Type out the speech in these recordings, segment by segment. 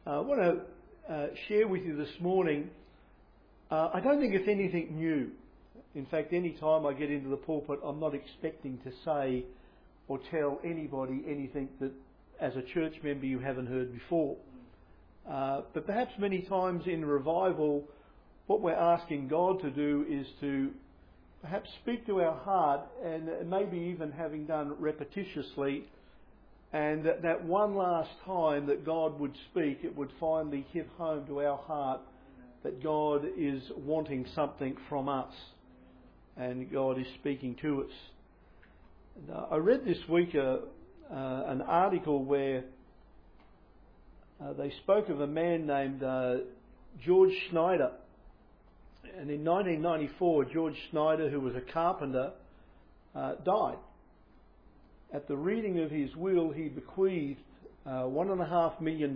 I want to share with you this morning. I don't think it's anything new. In fact, any time I get into the pulpit, I'm not expecting to say or tell anybody anything that, as a church member, you haven't heard before. But perhaps many times in revival, what we're asking God to do is to perhaps speak to our heart, and maybe even having done repetitiously, and that one last time that God would speak, it would finally hit home to our heart that God is wanting something from us and God is speaking to us. And, I read this week an article where they spoke of a man named George Schneider. And in 1994, George Schneider, who was a carpenter, died. At the reading of his will, he bequeathed $1.5 million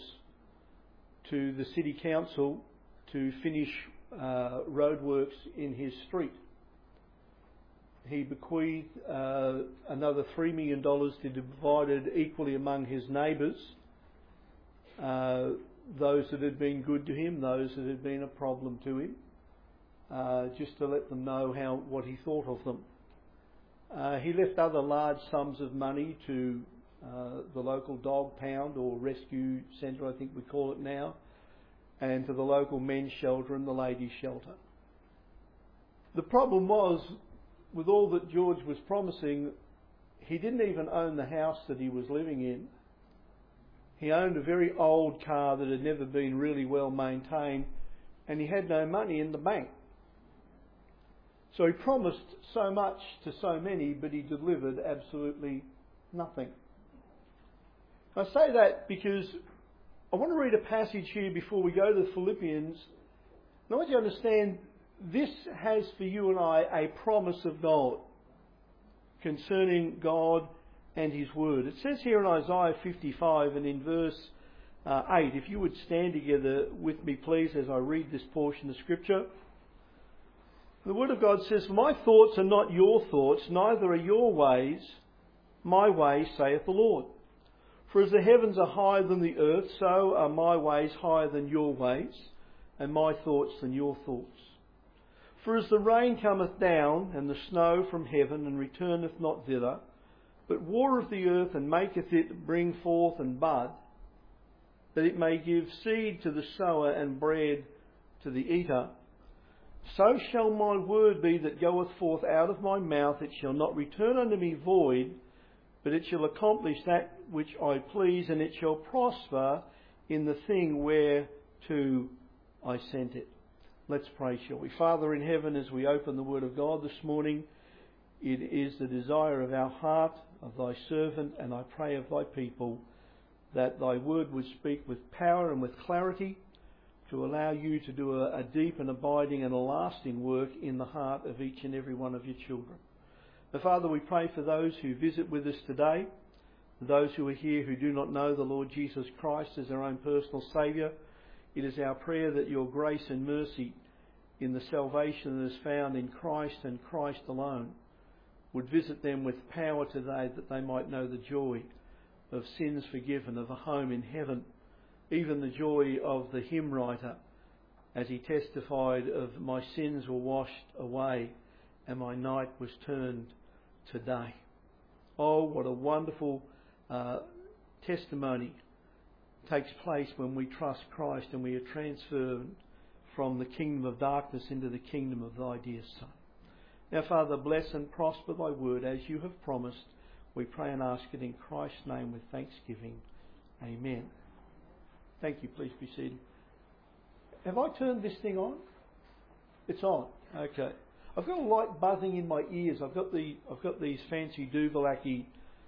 to the city council to finish roadworks in his street. He bequeathed another $3 million to be divided equally among his neighbours, those that had been good to him, those that had been a problem to him, just to let them know what he thought of them. He left other large sums of money to the local dog pound or rescue centre, I think we call it now, and to the local men's shelter and the ladies' shelter. The problem was, with all that George was promising, he didn't even own the house that he was living in. He owned a very old car that had never been really well maintained, and he had no money in the bank. So he promised so much to so many, but he delivered absolutely nothing. I say that because I want to read a passage here before we go to Philippians. And I want you to understand, this has for you and I a promise of God concerning God and His Word. It says here in Isaiah 55 and in verse 8, if you would stand together with me please as I read this portion of Scripture. The Word of God says, "My thoughts are not your thoughts, neither are your ways my ways, saith the Lord. For as the heavens are higher than the earth, so are my ways higher than your ways, and my thoughts than your thoughts. For as the rain cometh down, and the snow from heaven, and returneth not thither, but watereth the earth, and maketh it bring forth and bud, that it may give seed to the sower and bread to the eater, so shall my word be that goeth forth out of my mouth. It shall not return unto me void, but it shall accomplish that which I please, and it shall prosper in the thing whereto I sent it." Let's pray, shall we? Father in heaven, as we open the Word of God this morning, it is the desire of our heart, of thy servant, and I pray of thy people, that thy Word would speak with power and with clarity, to allow you to do a deep and abiding and a lasting work in the heart of each and every one of your children. But Father, we pray for those who visit with us today, those who are here who do not know the Lord Jesus Christ as their own personal Saviour. It is our prayer that your grace and mercy in the salvation that is found in Christ and Christ alone would visit them with power today, that they might know the joy of sins forgiven, of a home in heaven, even the joy of the hymn writer as he testified of "my sins were washed away and my night was turned to day." Oh, what a wonderful testimony takes place when we trust Christ and we are transferred from the kingdom of darkness into the kingdom of thy dear Son. Now, Father, bless and prosper thy word as you have promised. We pray and ask it in Christ's name with thanksgiving. Amen. Thank you. Please be seated. Have I turned this thing on? It's on. Okay. I've got a light buzzing in my ears. I've got these fancy Duvalaki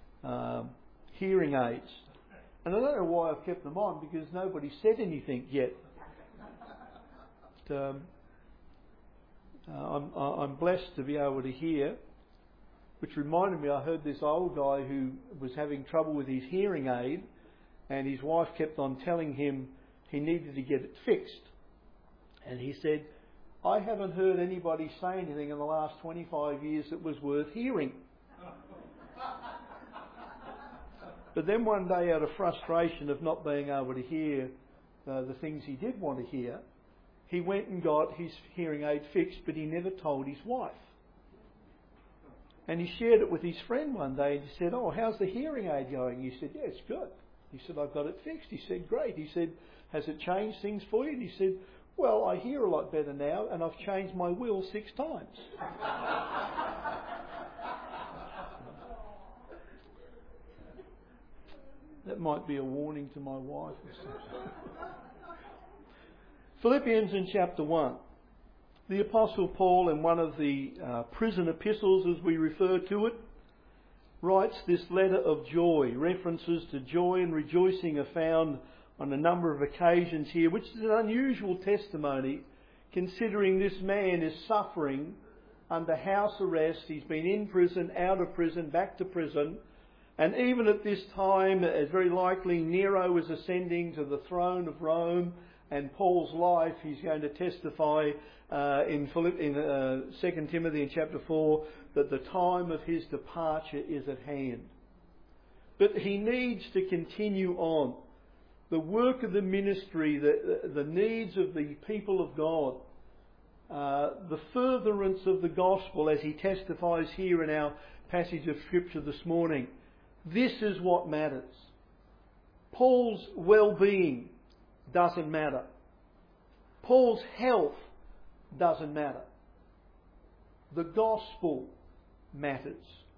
hearing aids, and I don't know why I've kept them on, because nobody said anything yet. But, I'm blessed to be able to hear, which reminded me, I heard this old guy who was having trouble with his hearing aid, and his wife kept on telling him he needed to get it fixed. And he said, "I haven't heard anybody say anything in the last 25 years that was worth hearing." But then one day, out of frustration of not being able to hear, the things he did want to hear, he went and got his hearing aid fixed, but he never told his wife. And he shared it with his friend one day and he said, "Oh, how's the hearing aid going?" He said, "Yeah, it's good." He said, "I've got it fixed." He said, "Great." He said, "Has it changed things for you?" And he said, "Well, I hear a lot better now and I've changed my will 6 times. That might be a warning to my wife or something. Philippians in chapter 1. The Apostle Paul, in one of the prison epistles as we refer to it, writes this letter of joy. References to joy and rejoicing are found on a number of occasions here, which is an unusual testimony considering this man is suffering under house arrest. He's been in prison, out of prison, back to prison. And even at this time, as very likely Nero is ascending to the throne of Rome and Paul's life, he's going to testify in 2 Timothy in chapter 4 that the time of his departure is at hand. But he needs to continue on. The work of the ministry, the needs of the people of God, the furtherance of the gospel as he testifies here in our passage of Scripture this morning. This is what matters. Paul's well-being doesn't matter. Paul's health doesn't matter. The gospel matters.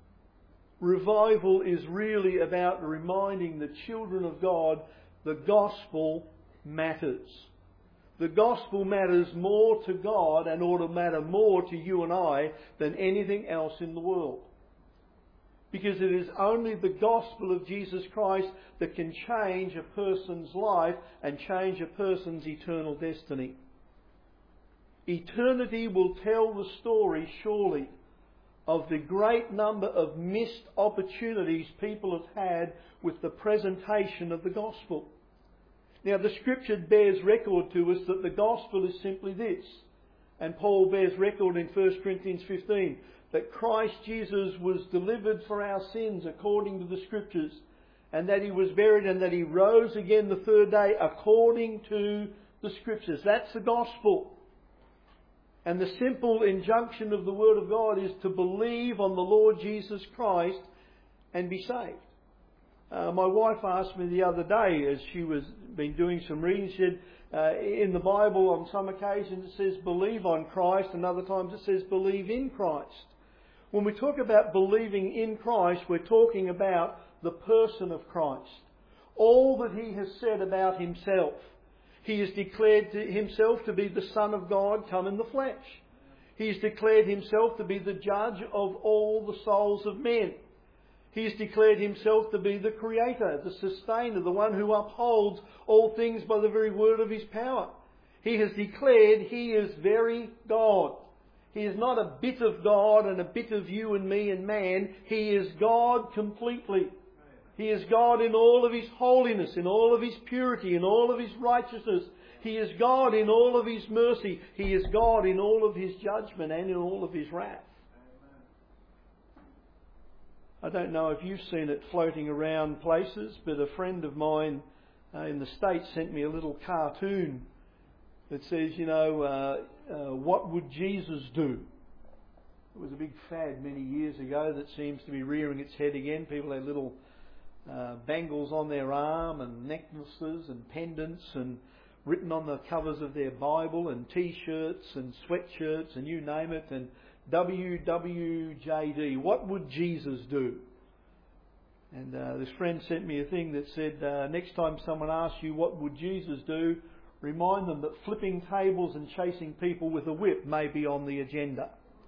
Revival is really about reminding the children of God the gospel matters. The gospel matters more to God and ought to matter more to you and I than anything else in the world. Because it is only the gospel of Jesus Christ that can change a person's life and change a person's eternal destiny. Eternity will tell the story, surely, of the great number of missed opportunities people have had with the presentation of the gospel. Now, the Scripture bears record to us that the gospel is simply this. And Paul bears record in 1 Corinthians 15 that Christ Jesus was delivered for our sins according to the Scriptures, and that he was buried and that he rose again the third day according to the Scriptures. That's the gospel. And the simple injunction of the Word of God is to believe on the Lord Jesus Christ and be saved. My wife asked me the other day, as she was been doing some reading, she said, in the Bible on some occasions it says believe on Christ, and other times it says believe in Christ. When we talk about believing in Christ, we're talking about the person of Christ. All that he has said about himself. He has declared himself to be the Son of God come in the flesh. He has declared himself to be the judge of all the souls of men. He has declared himself to be the creator, the sustainer, the one who upholds all things by the very word of his power. He has declared he is very God. He is not a bit of God and a bit of you and me and man. He is God completely. He is God in all of his holiness, in all of his purity, in all of his righteousness. He is God in all of his mercy. He is God in all of his judgment and in all of his wrath. I don't know if you've seen it floating around places, but a friend of mine in the States sent me a little cartoon that says, what would Jesus do? It was a big fad many years ago that seems to be rearing its head again. People had little bangles on their arm and necklaces and pendants and written on the covers of their Bible and T-shirts and sweatshirts and you name it, and WWJD, what would Jesus do? And this friend sent me a thing that said, next time someone asks you what would Jesus do, remind them that flipping tables and chasing people with a whip may be on the agenda.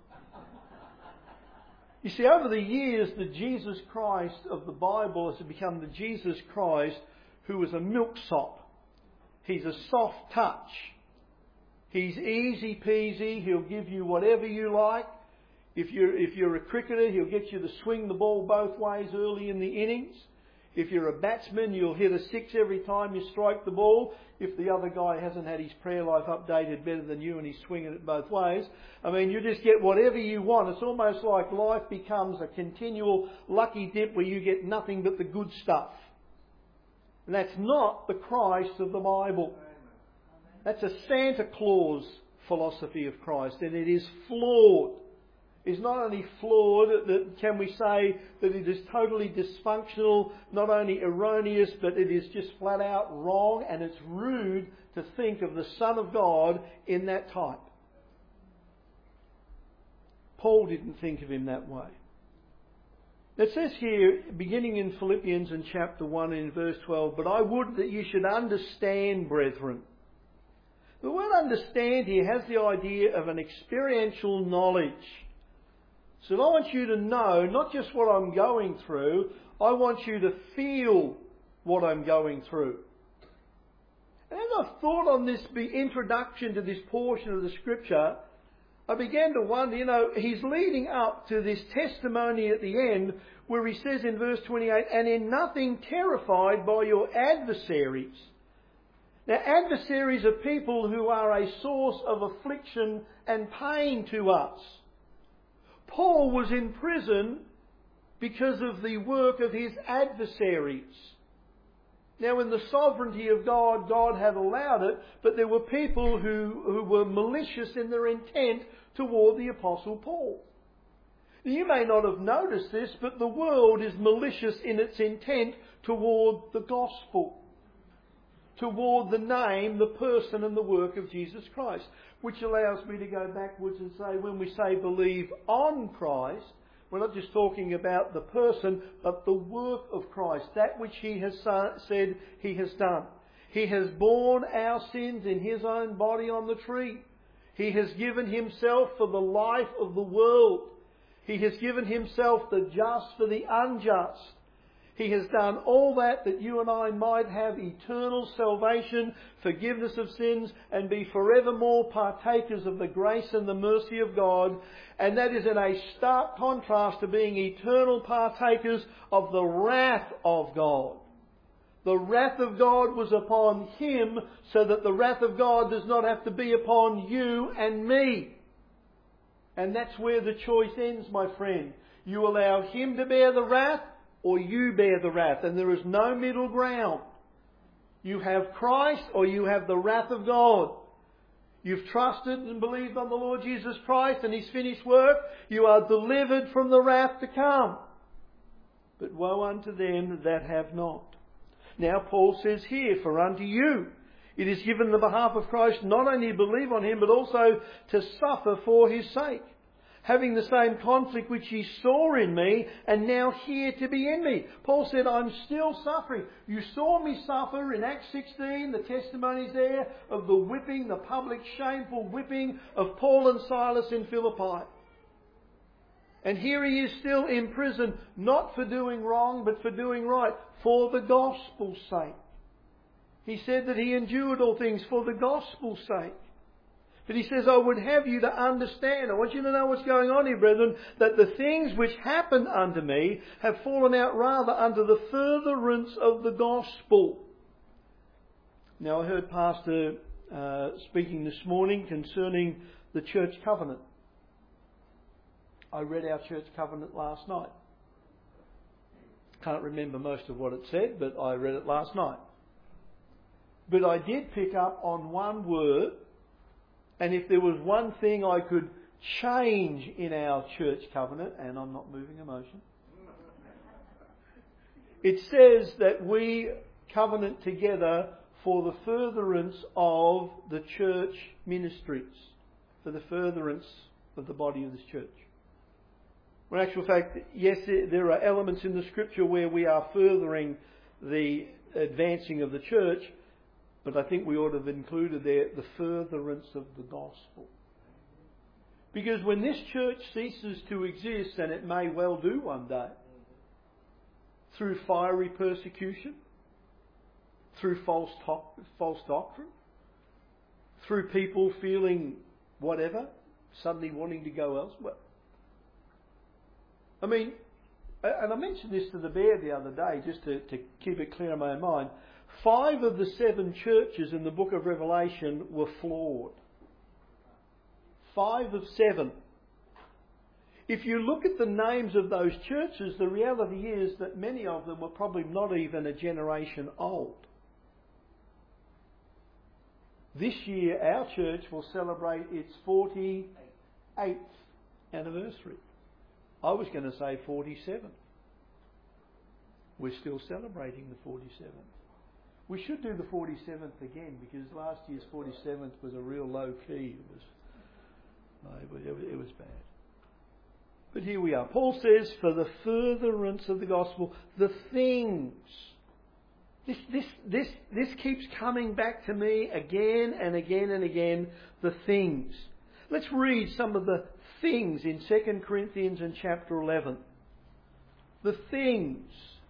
You see, over the years, the Jesus Christ of the Bible has become the Jesus Christ who is a milksop. He's a soft touch. He's easy peasy. He'll give you whatever you like. If you're a cricketer, he'll get you to swing the ball both ways early in the innings. If you're a batsman, you'll hit a six every time you strike the ball. If the other guy hasn't had his prayer life updated better than you and he's swinging it both ways. I mean, you just get whatever you want. It's almost like life becomes a continual lucky dip where you get nothing but the good stuff. And that's not the Christ of the Bible. That's a Santa Claus philosophy of Christ, and it is flawed. It's not only flawed, that can we say that it is totally dysfunctional, not only erroneous, but it is just flat out wrong, and it's rude to think of the Son of God in that type. Paul didn't think of him that way. It says here, beginning in Philippians in chapter 1 in verse 12, "But I would that you should understand, brethren." The word understand here has the idea of an experiential knowledge. So I want you to know not just what I'm going through, I want you to feel what I'm going through. And as I've thought on this introduction to this portion of the Scripture, I began to wonder, he's leading up to this testimony at the end where he says in verse 28, "And in nothing terrified by your adversaries." Now, adversaries are people who are a source of affliction and pain to us. Paul was in prison because of the work of his adversaries. Now, in the sovereignty of God, God had allowed it, but there were people who were malicious in their intent toward the Apostle Paul. You may not have noticed this, but the world is malicious in its intent toward the gospel, toward the name, the person and the work of Jesus Christ, which allows me to go backwards and say, when we say believe on Christ, we're not just talking about the person, but the work of Christ, that which He has said He has done. He has borne our sins in His own body on the tree. He has given Himself for the life of the world. He has given Himself the just for the unjust. He has done all that you and I might have eternal salvation, forgiveness of sins, and be forevermore partakers of the grace and the mercy of God. And that is in a stark contrast to being eternal partakers of the wrath of God. The wrath of God was upon Him, so that the wrath of God does not have to be upon you and me. And that's where the choice ends, my friend. You allow Him to bear the wrath, or you bear the wrath, and there is no middle ground. You have Christ, or you have the wrath of God. You've trusted and believed on the Lord Jesus Christ and His finished work. You are delivered from the wrath to come. But woe unto them that have not. Now Paul says here, "For unto you it is given on the behalf of Christ not only to believe on Him, but also to suffer for His sake, having the same conflict which ye saw in me, and now here to be in me." Paul said, I'm still suffering. You saw me suffer in Acts 16, the testimonies there of the whipping, the public shameful whipping of Paul and Silas in Philippi. And here he is still in prison, not for doing wrong, but for doing right, for the gospel's sake. He said that he endured all things for the gospel's sake. But he says, I would have you to understand, I want you to know what's going on here, brethren, that the things which happened unto me have fallen out rather under the furtherance of the gospel. Now, I heard Pastor speaking this morning concerning the church covenant. I read our church covenant last night. Can't remember most of what it said, but I read it last night. But I did pick up on one word, and if there was one thing I could change in our church covenant, and I'm not moving a motion, it says that we covenant together for the furtherance of the church ministries, for the furtherance of the body of this church. Well, in actual fact, yes, there are elements in the Scripture where we are furthering the advancing of the church, but I think we ought to have included there the furtherance of the gospel. Because when this church ceases to exist, and it may well do one day, through fiery persecution, through false doctrine, through people feeling whatever, suddenly wanting to go elsewhere. I mean, and I mentioned this to the bear the other day, just to keep it clear in my mind. 5 of the 7 churches in the book of Revelation were flawed. 5 of 7. if you look at the names of those churches, the reality is that many of them were probably not even a generation old. This year, our church will celebrate its 48th anniversary. I was going to say 47. We're still celebrating the 47th. We should do the 47th again, because last year's 47th was a real low key. It was bad. But here we are. Paul says, for the furtherance of the gospel, the things. This keeps coming back to me again and again and again, the things. Let's read some of the things in 2 Corinthians in chapter 11. The things.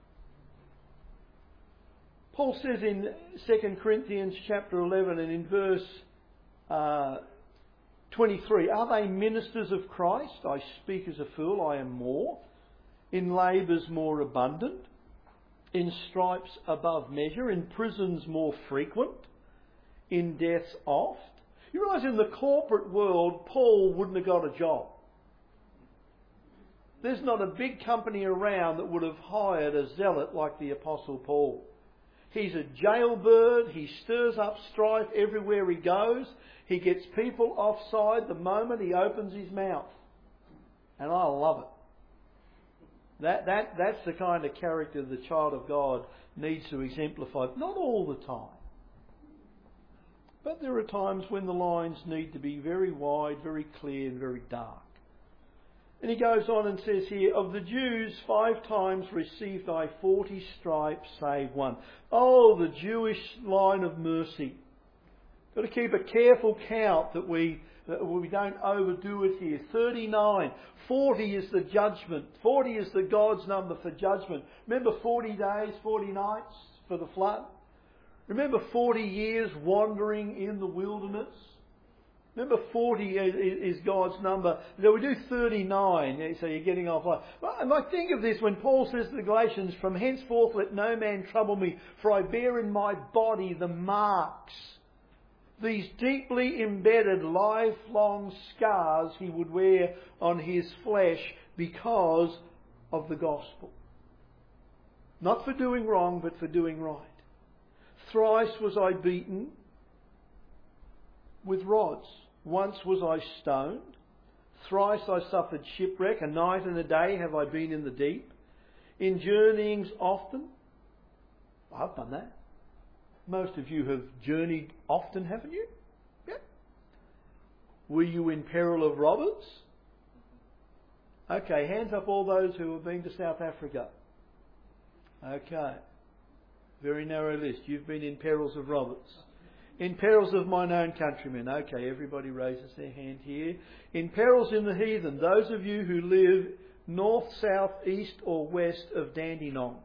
Paul says in 2 Corinthians chapter 11 and in verse 23, are they ministers of Christ? I speak as a fool, I am more. In labours more abundant. In stripes above measure. In prisons more frequent. In deaths oft. You realise in the corporate world, Paul wouldn't have got a job. There's not a big company around that would have hired a zealot like the Apostle Paul. He's a jailbird. He stirs up strife everywhere he goes. He gets people offside the moment he opens his mouth. And I love it. That's the kind of character the child of God needs to exemplify. Not all the time. But there are times when the lines need to be very wide, very clear and very dark. And he goes on and says here, of the Jews 5 times received I 40 stripes, save one. Oh, the Jewish line of mercy. Got to keep a careful count that we don't overdo it here. 39. 40 is the judgment. 40 is the God's number for judgment. Remember 40 days, 40 nights for the flood? Remember 40 years wandering in the wilderness? Remember 40 is God's number. So we do 39, so you're getting off. And I think of this when Paul says to the Galatians, from henceforth let no man trouble me, for I bear in my body the marks, these deeply embedded lifelong scars he would wear on his flesh because of the gospel. Not for doing wrong, but for doing right. Thrice was I beaten with rods. Once was I stoned. Thrice I suffered shipwreck. A night and a day have I been in the deep. In journeyings often. I've done that. Most of you have journeyed often, haven't you? Yeah. Were you in peril of robbers? Okay, hands up all those who have been to South Africa. Okay. Very narrow list. You've been in perils of robbers. In perils of mine own countrymen. Okay, everybody raises their hand here. In perils in the heathen. Those of you who live north, south, east or west of Dandenong.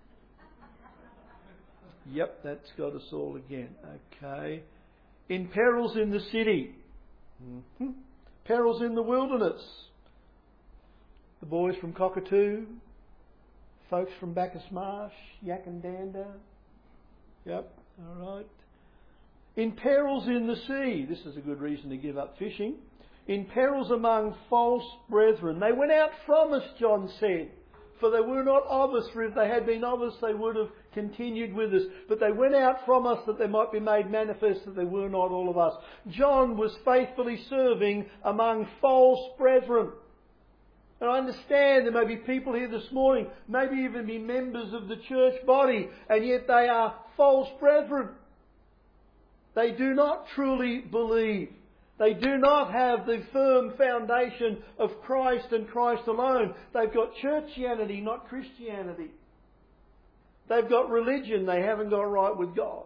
Yep, that's got us all again. Okay. In perils in the city. Perils in the wilderness. The boys from Cockatoo. Folks from Bacchus Marsh. Yakandanda. Yep, alright. In perils in the sea. This is a good reason to give up fishing. In perils among false brethren. They went out from us, John said. For they were not of us, for if they had been of us, they would have continued with us. But they went out from us that they might be made manifest that they were not all of us. John was faithfully serving among false brethren. And I understand there may be people here this morning, maybe even be members of the church body, and yet they are false brethren. They do not truly believe. They do not have the firm foundation of Christ and Christ alone. They've got churchianity, not Christianity. They've got religion, they haven't got right with God.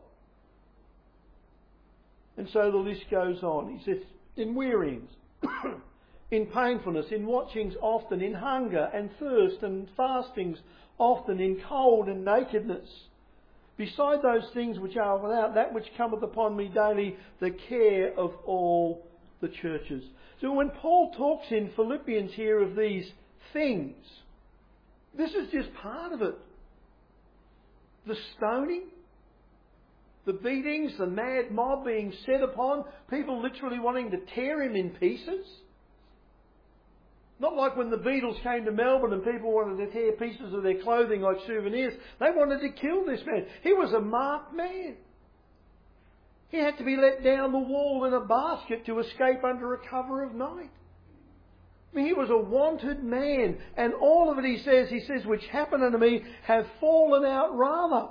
And so the list goes on. He says, in wearyings, in painfulness, in watchings often, in hunger and thirst and fastings often, in cold and nakedness. Beside those things which are without, that which cometh upon me daily, the care of all the churches. So when Paul talks in Philippians here of these things, this is just part of it. The stoning, the beatings, the mad mob being set upon, people literally wanting to tear him in pieces. Not like when the Beatles came to Melbourne and people wanted to tear pieces of their clothing like souvenirs. They wanted to kill this man. He was a marked man. He had to be let down the wall in a basket to escape under a cover of night. I mean, he was a wanted man. And all of it, he says, which happened unto me, have fallen out rather.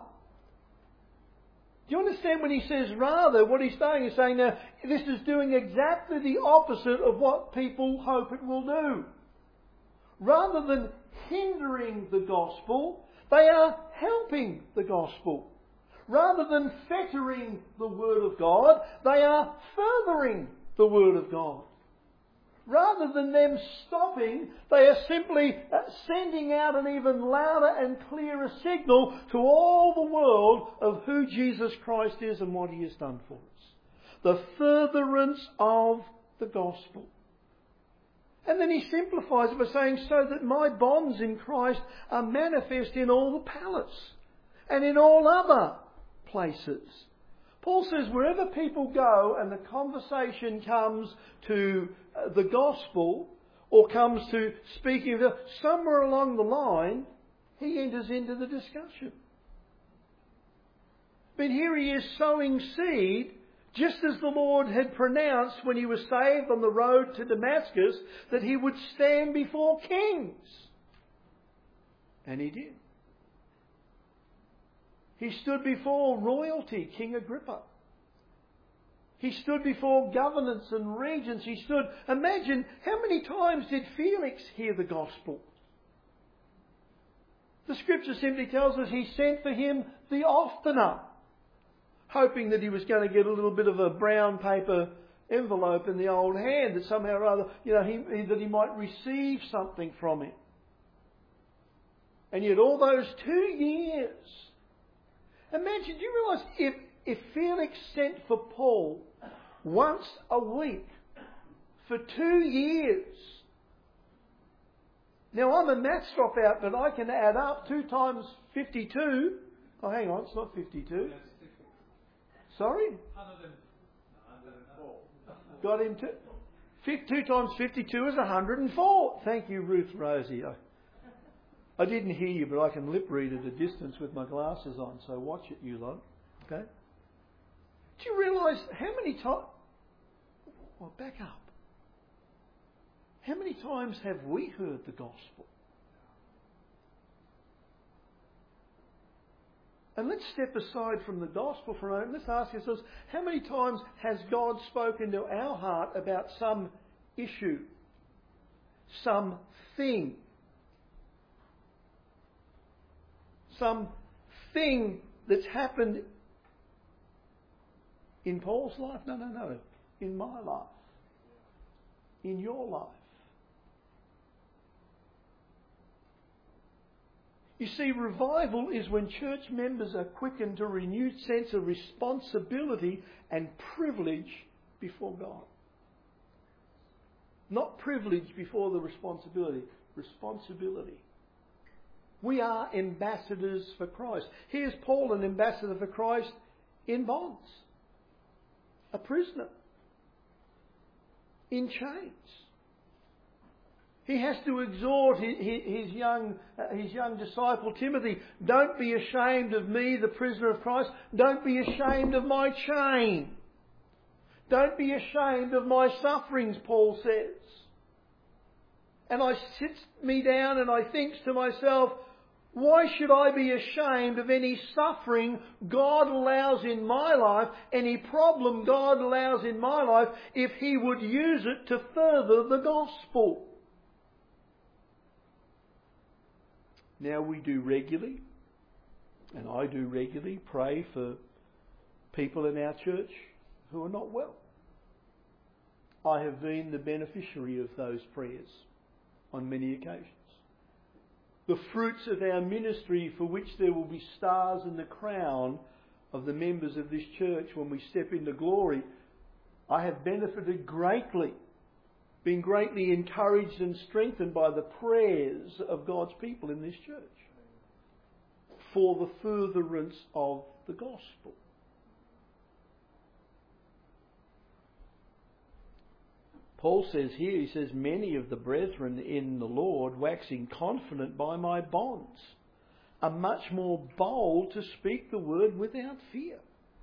Do you understand when he says rather, what he's saying? He's saying, now, this is doing exactly the opposite of what people hope it will do. Rather than hindering the gospel, they are helping the gospel. Rather than fettering the Word of God, they are furthering the Word of God. Rather than them stopping, they are simply sending out an even louder and clearer signal to all the world of who Jesus Christ is and what He has done for us. The furtherance of the gospel. And then he simplifies it by saying, so that my bonds in Christ are manifest in all the palace and in all other places. Paul says wherever people go and the conversation comes to the gospel or comes to speaking of it, somewhere along the line, he enters into the discussion. But here he is sowing seed, just as the Lord had pronounced when he was saved on the road to Damascus, that he would stand before kings. And he did. He stood before royalty, King Agrippa. He stood before governors and regents. Imagine, how many times did Felix hear the gospel? The scripture simply tells us he sent for him the oftener, hoping that he was going to get a little bit of a brown paper envelope in the old hand, that somehow or other, that he might receive something from it. And yet all those 2 years, imagine, do you realise if Felix sent for Paul once a week for 2 years? Now I'm a maths dropout, but I can add up 2 times 52. Oh, hang on, it's not 52. Sorry? 104. Got him to... 2 times 52 is 104. Thank you, Ruth Rosie. I didn't hear you, but I can lip read at a distance with my glasses on, so watch it, you lot. Okay? Do you realise how many times... Well, back up. How many times have we heard the gospel? And let's step aside from the gospel for a moment. Let's ask ourselves, how many times has God spoken to our heart about some issue, some thing, something that's happened in Paul's life? No. In my life. In your life. You see, revival is when church members are quickened to a renewed sense of responsibility and privilege before God. Not privilege before the responsibility. Responsibility. We are ambassadors for Christ. Here's Paul, an ambassador for Christ in bonds. A prisoner. In chains. He has to exhort his young disciple Timothy, don't be ashamed of me, the prisoner of Christ. Don't be ashamed of my chain. Don't be ashamed of my sufferings, Paul says. And I sit me down and I think to myself, why should I be ashamed of any suffering God allows in my life, any problem God allows in my life, if He would use it to further the gospel? Now we do regularly, and I do regularly, pray for people in our church who are not well. I have been the beneficiary of those prayers on many occasions. The fruits of our ministry, for which there will be stars in the crown of the members of this church when we step into glory, I have benefited greatly, been greatly encouraged and strengthened by the prayers of God's people in this church for the furtherance of the gospel. Paul says here, he says, many of the brethren in the Lord, waxing confident by my bonds, are much more bold to speak the word without fear.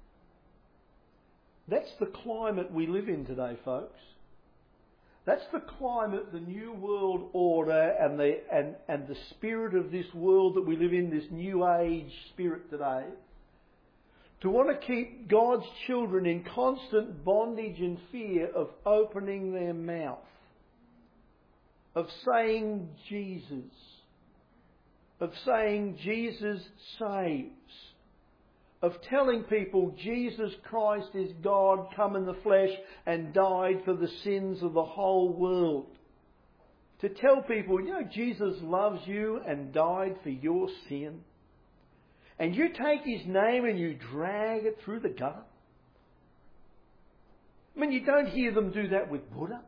That's the climate we live in today, folks. That's the climate, the new world order and the spirit of this world that we live in, this new age spirit today. To want to keep God's children in constant bondage and fear of opening their mouth, of saying Jesus, of saying Jesus saves, of telling people Jesus Christ is God come in the flesh and died for the sins of the whole world. To tell people, Jesus loves you and died for your sin. And you take His name and you drag it through the gutter. I mean, you don't hear them do that with Buddha.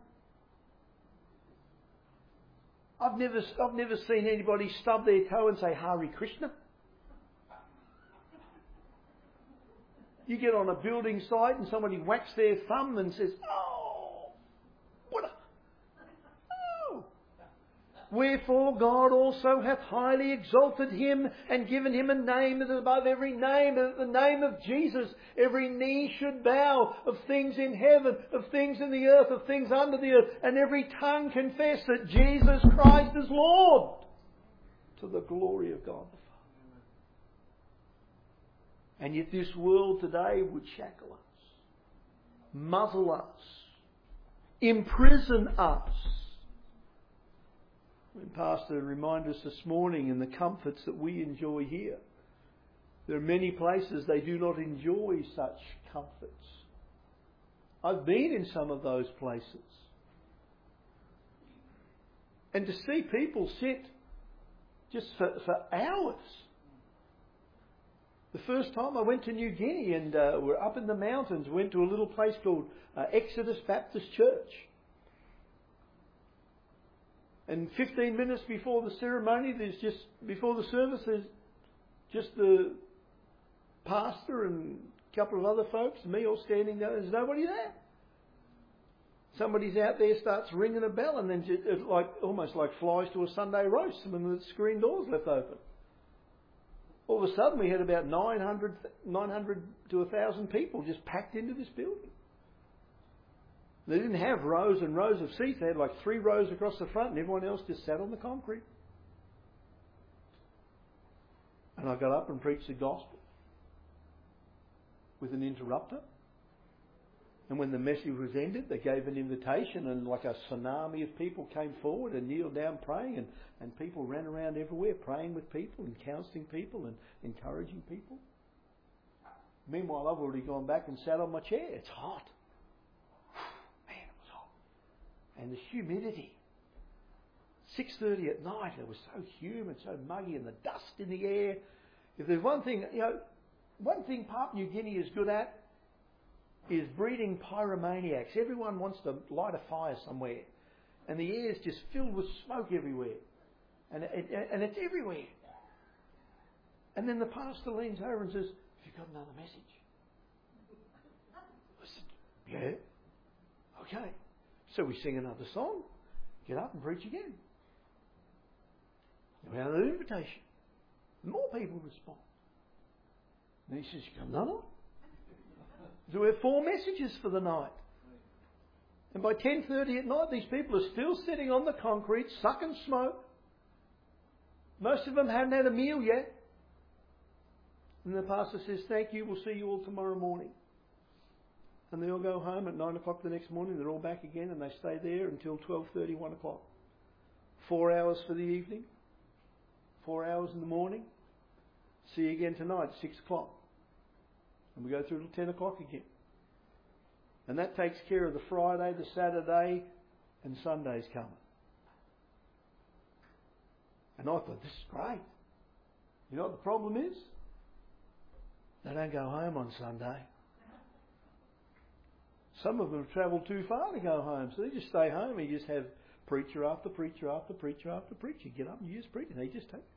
I've never seen anybody stub their toe and say Hare Krishna. You get on a building site and somebody whacks their thumb and says, "Oh, Buddha." Oh. Wherefore God also hath highly exalted him and given him a name that is above every name, that at the name of Jesus every knee should bow, of things in heaven, of things in the earth, of things under the earth, and every tongue confess that Jesus Christ is Lord, to the glory of God the Father. And yet this world today would shackle us, muzzle us, imprison us. When Pastor reminded us this morning in the comforts that we enjoy here, there are many places they do not enjoy such comforts. I've been in some of those places. And to see people sit just for hours. The first time I went to New Guinea and we're up in the mountains, went to a little place called Exodus Baptist Church. And 15 minutes before the ceremony, before the service, there's just the pastor and a couple of other folks, me all standing there. There's nobody there. Somebody's out there, starts ringing a bell, and then it almost like flies to a Sunday roast when the screen door's left open. All of a sudden, we had about 900 to 1,000 people just packed into this building. They didn't have rows and rows of seats. They had like 3 rows across the front, and everyone else just sat on the concrete. And I got up and preached the gospel with an interrupter. And when the message was ended, they gave an invitation, and like a tsunami of people came forward and kneeled down praying, and people ran around everywhere praying with people and counselling people and encouraging people. Meanwhile, I've already gone back and sat on my chair. It's hot. Man, it was hot. And the humidity. 6:30 at night, it was so humid, so muggy, and the dust in the air. If there's one thing, one thing Papua New Guinea is good at, is breeding pyromaniacs. Everyone wants to light a fire somewhere. And the air is just filled with smoke everywhere. And it's everywhere. And then the pastor leans over and says, "Have you got another message?" I said, "Yeah." "Okay." So we sing another song, get up and preach again. We have another invitation. More people respond. And he says, "You got another one?" So we have 4 messages for the night. And by 10:30 at night, these people are still sitting on the concrete, sucking smoke. Most of them haven't had a meal yet. And the pastor says, "Thank you, we'll see you all tomorrow morning." And they all go home at 9 o'clock the next morning. They're all back again, and they stay there until 12:30, 1 o'clock. 4 hours for the evening. 4 hours in the morning. See you again tonight, 6 o'clock. And we go through till 10 o'clock again. And that takes care of the Friday, the Saturday, and Sunday's coming. And I thought, this is great. You know what the problem is? They don't go home on Sunday. Some of them have travelled too far to go home, so they just stay home and you just have preacher after preacher after preacher after preacher. You get up and you just preach, and they just take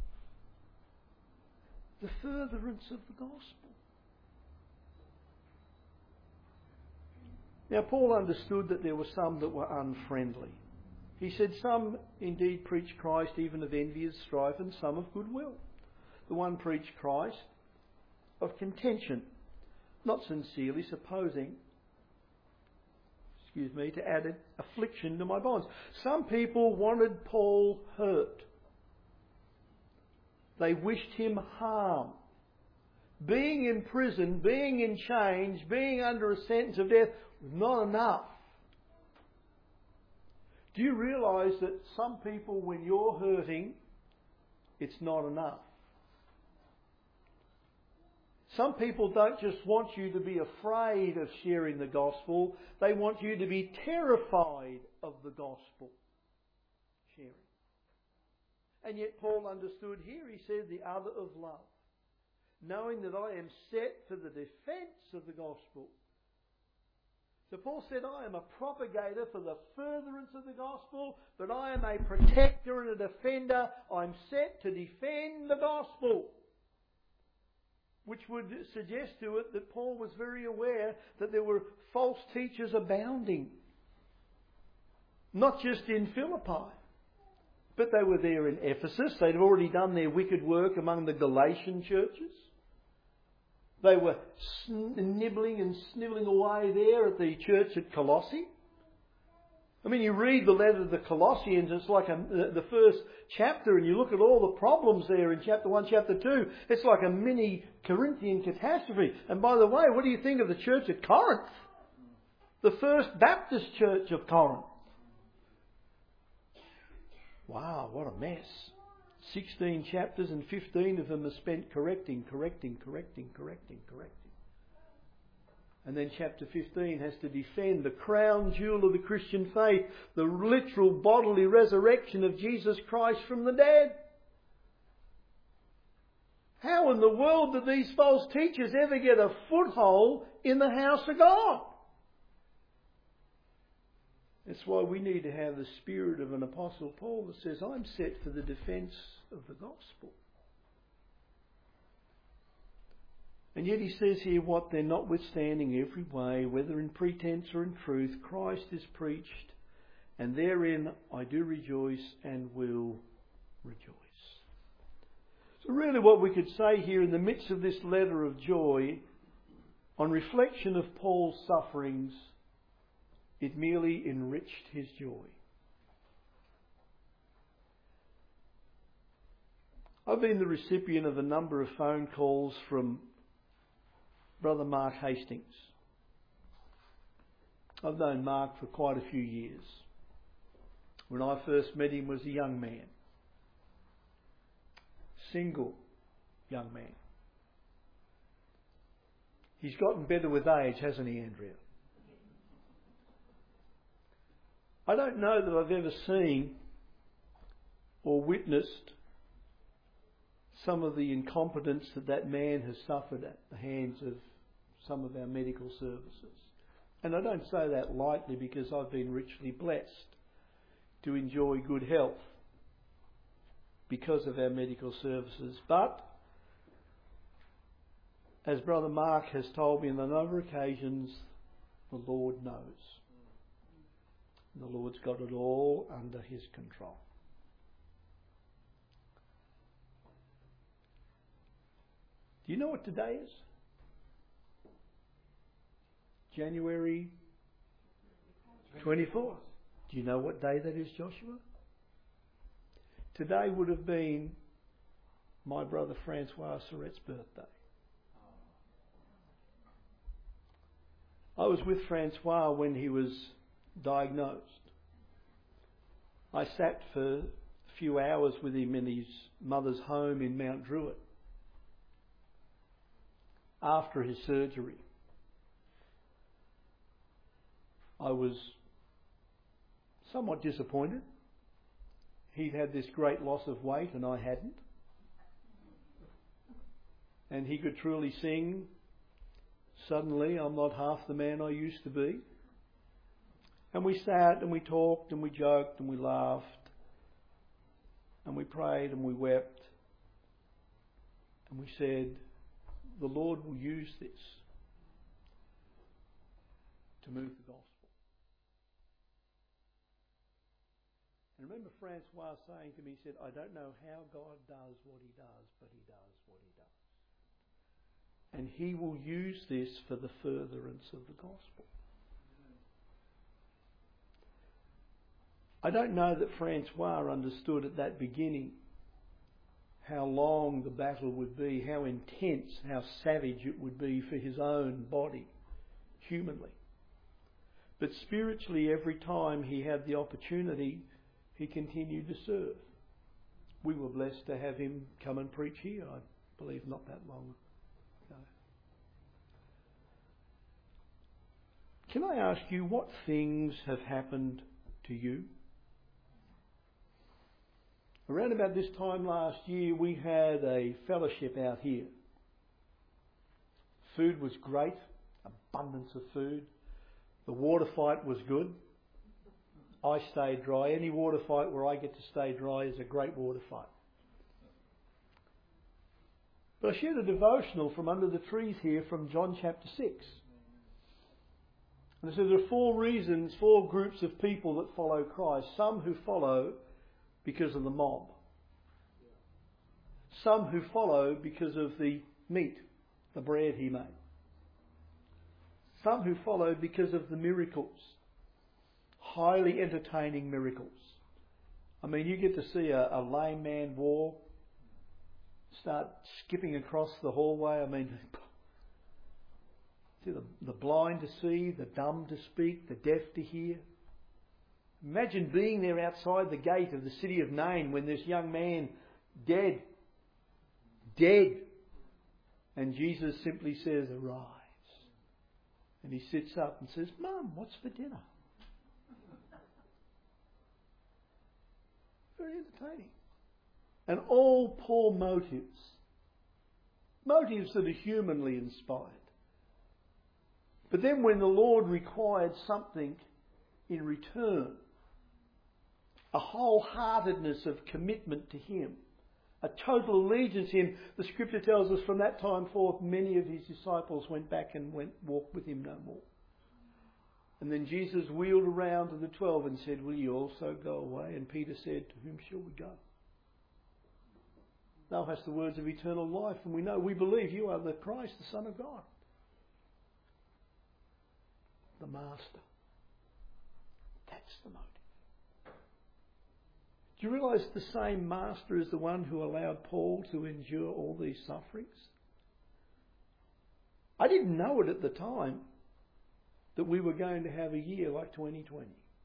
the furtherance of the gospel. Now, Paul understood that there were some that were unfriendly. He said, some indeed preach Christ even of envious strife, and some of goodwill. The one preached Christ of contention, not sincerely, supposing, to add affliction to my bonds. Some people wanted Paul hurt. They wished him harm. Being in prison, being in chains, being under a sentence of death was not enough. Do you realise that some people, when you're hurting, it's not enough? Some people don't just want you to be afraid of sharing the gospel, they want you to be terrified of the gospel sharing. And yet Paul understood here, he said, the other of love, knowing that I am set for the defence of the gospel. So Paul said, I am a propagator for the furtherance of the gospel, but I am a protector and a defender. I'm set to defend the gospel. Which would suggest to it that Paul was very aware that there were false teachers abounding. Not just in Philippi, but they were there in Ephesus. They'd already done their wicked work among the Galatian churches. They were nibbling and snivelling away there at the church at Colossae. I mean, you read the letter to the Colossians, it's like the first chapter, and you look at all the problems there in chapter 1, chapter 2. It's like a mini Corinthian catastrophe. And by the way, what do you think of the church at Corinth? The First Baptist Church of Corinth. Wow, what a mess. 16 chapters and 15 of them are spent correcting. And then chapter 15 has to defend the crown jewel of the Christian faith, the literal bodily resurrection of Jesus Christ from the dead. How in the world did these false teachers ever get a foothold in the house of God? That's why we need to have the spirit of an Apostle Paul that says, I'm set for the defence of the gospel. And yet he says here, what then, notwithstanding every way, whether in pretence or in truth, Christ is preached, and therein I do rejoice and will rejoice. So really what we could say here in the midst of this letter of joy, on reflection of Paul's sufferings, it merely enriched his joy. I've been the recipient of a number of phone calls from Brother Mark Hastings. I've known Mark for quite a few years. When I first met him, he was a young man. Single young man. He's gotten better with age, hasn't he, Andrea? I don't know that I've ever seen or witnessed some of the incompetence that man has suffered at the hands of some of our medical services. And I don't say that lightly because I've been richly blessed to enjoy good health because of our medical services. But, as Brother Mark has told me on a number of occasions, the Lord knows. The Lord's got it all under His control. Do you know what today is? January 24th. Do you know what day that is, Joshua? Today would have been my brother Francois Surrette's birthday. I was with Francois when he was diagnosed. I sat for a few hours with him in his mother's home in Mount Druitt after his surgery. I was somewhat disappointed. He'd had this great loss of weight and I hadn't. And he could truly sing, "Suddenly I'm not half the man I used to be." And we sat and we talked and we joked and we laughed and we prayed and we wept. And we said, the Lord will use this to move the gospel. And remember Francois saying to me, he said, I don't know how God does what he does, but he does what he does. And he will use this for the furtherance of the gospel. I don't know that Francois understood at that beginning how long the battle would be, how intense, how savage it would be for his own body, humanly. But spiritually, every time he had the opportunity, he continued to serve. We were blessed to have him come and preach here, I believe, not that long ago. Can I ask you, what things have happened to you? Around about this time last year, we had a fellowship out here. Food was great, abundance of food. The water fight was good. I stayed dry. Any water fight where I get to stay dry is a great water fight. But I shared a devotional from under the trees here from John chapter 6. And it says there are four groups of people that follow Christ. Some who follow because of the mob. Some who follow because of the meat, the bread he made. Some who follow because of the miracles, highly entertaining miracles. I mean, you get to see a lame man walk, start skipping across the hallway. I mean, see the blind to see, the dumb to speak, the deaf to hear. Imagine being there outside the gate of the city of Nain when this young man, dead, and Jesus simply says, arise. And he sits up and says, Mum, what's for dinner? Very entertaining. And all poor motives. Motives that are humanly inspired. But then when the Lord required something in return, a wholeheartedness of commitment to him, a total allegiance to him, the scripture tells us from that time forth many of his disciples went back and walked with him no more. And then Jesus wheeled around to the 12 and said, will you also go away? And Peter said, to whom shall we go? Thou hast the words of eternal life, and we believe you are the Christ, the Son of God. The Master. That's the motive. Do you realise the same Master is the one who allowed Paul to endure all these sufferings? I didn't know it at the time that we were going to have a year like 2020.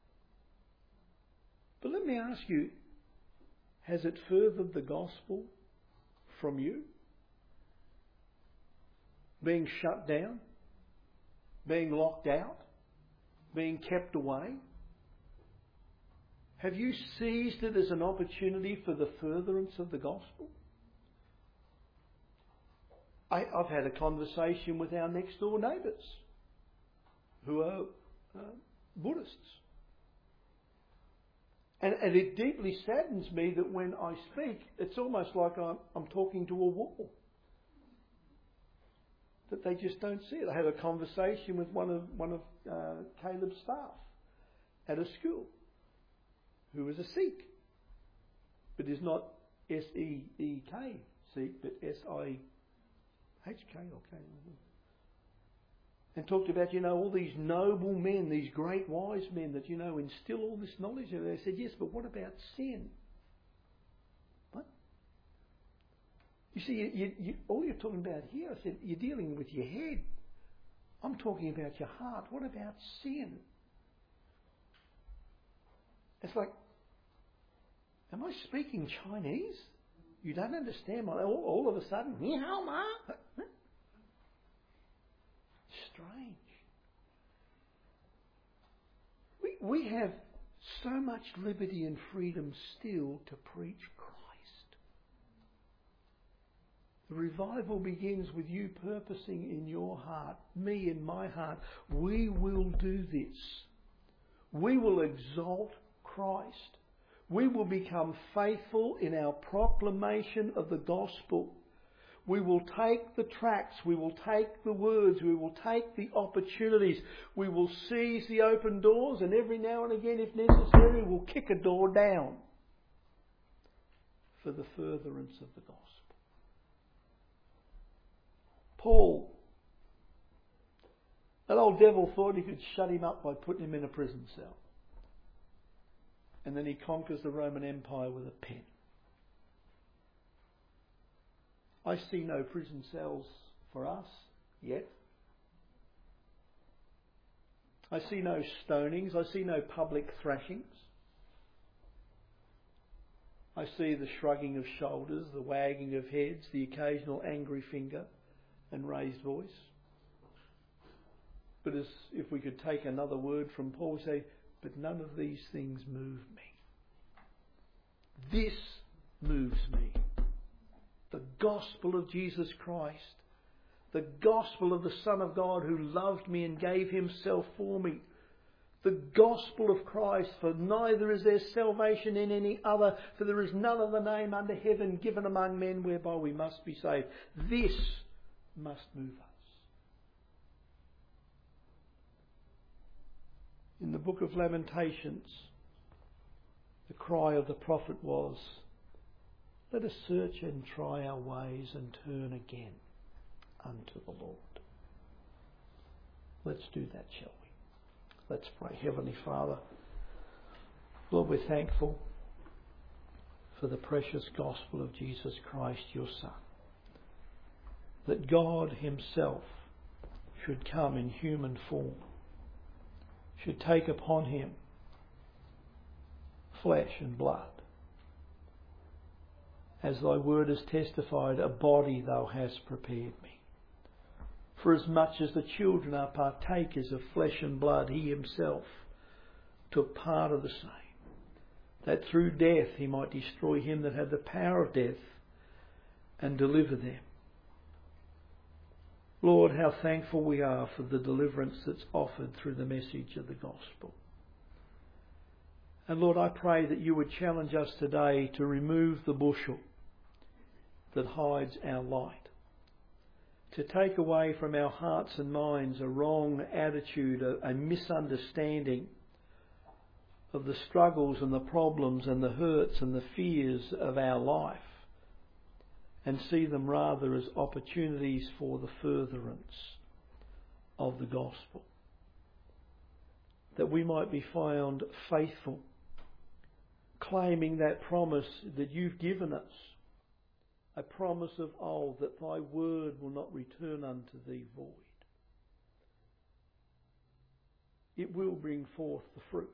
But let me ask you, has it furthered the gospel from you? Being shut down? Being locked out? Being kept away? Have you seized it as an opportunity for the furtherance of the gospel? I've had a conversation with our next door neighbours who are Buddhists. And it deeply saddens me that when I speak, it's almost like I'm talking to a wall. That they just don't see it. I had a conversation with one of Caleb's staff at a school who is a Sikh, but is not S-E-E-K Sikh, but S-I-H-K or K. And talked about, all these noble men, these great wise men that, instill all this knowledge. And they said, yes, but what about sin? What? You see, all you're talking about here, I said, you're dealing with your head. I'm talking about your heart. What about sin? It's like, am I speaking Chinese? You don't understand all of a sudden, ni hao ma. Strange. We have so much liberty and freedom still to preach Christ. The revival begins with you purposing in your heart, me in my heart. We will do this. We will exalt Christ. We will become faithful in our proclamation of the gospel. We will take the tracts, we will take the words, we will take the opportunities, we will seize the open doors, and every now and again, if necessary, we'll kick a door down for the furtherance of the gospel. Paul, that old devil thought he could shut him up by putting him in a prison cell. And then he conquers the Roman Empire with a pen. I see no prison cells for us yet. I see no stonings. I see no public thrashings. I see the shrugging of shoulders, the wagging of heads, the occasional angry finger and raised voice. But as if we could take another word from Paul, we say, but none of these things move me. This moves me. The gospel of Jesus Christ. The gospel of the Son of God who loved me and gave himself for me. The gospel of Christ, for neither is there salvation in any other, for there is none other name under heaven given among men whereby we must be saved. This must move us. In the book of Lamentations, the cry of the prophet was, let us search and try our ways and turn again unto the Lord. Let's do that, shall we? Let's pray. Heavenly Father, Lord, we're thankful for the precious gospel of Jesus Christ, your Son. That God himself should come in human form, should take upon him flesh and blood. As thy word has testified, a body thou hast prepared me. For as much as the children are partakers of flesh and blood, he himself took part of the same, that through death he might destroy him that had the power of death and deliver them. Lord, how thankful we are for the deliverance that's offered through the message of the gospel. And Lord, I pray that you would challenge us today to remove the bushel that hides our light, to take away from our hearts and minds a wrong attitude, a misunderstanding of the struggles and the problems and the hurts and the fears of our life, and see them rather as opportunities for the furtherance of the gospel. That we might be found faithful, claiming that promise that you've given us, a promise of old, that thy word will not return unto thee void. It will bring forth the fruit.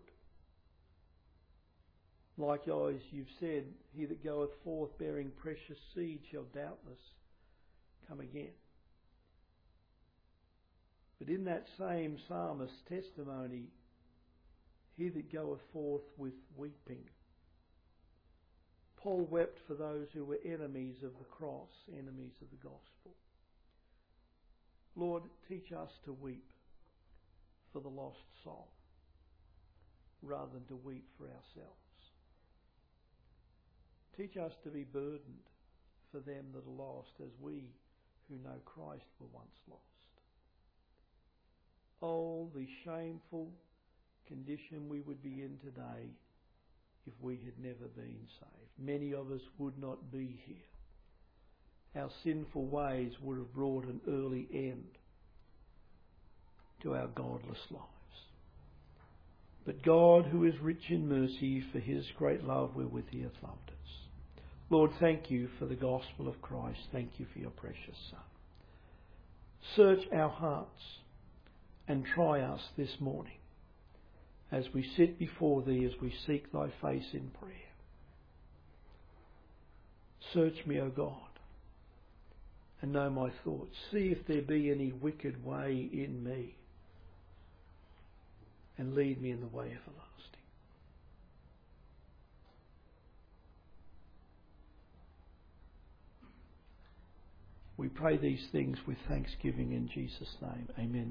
Likewise, you've said, he that goeth forth bearing precious seed shall doubtless come again. But in that same psalmist's testimony, he that goeth forth with weeping. Paul wept for those who were enemies of the cross, enemies of the gospel. Lord, teach us to weep for the lost soul, rather than to weep for ourselves. Teach us to be burdened for them that are lost, as we who know Christ were once lost. Oh, the shameful condition we would be in today if we had never been saved. Many of us would not be here. Our sinful ways would have brought an early end to our godless lives. But God, who is rich in mercy, for his great love wherewith he hath loved us. Lord, thank you for the gospel of Christ. Thank you for your precious Son. Search our hearts and try us this morning as we sit before thee, as we seek thy face in prayer. Search me, O God, and know my thoughts. See if there be any wicked way in me, and lead me in the way everlasting. We pray these things with thanksgiving in Jesus' name. Amen.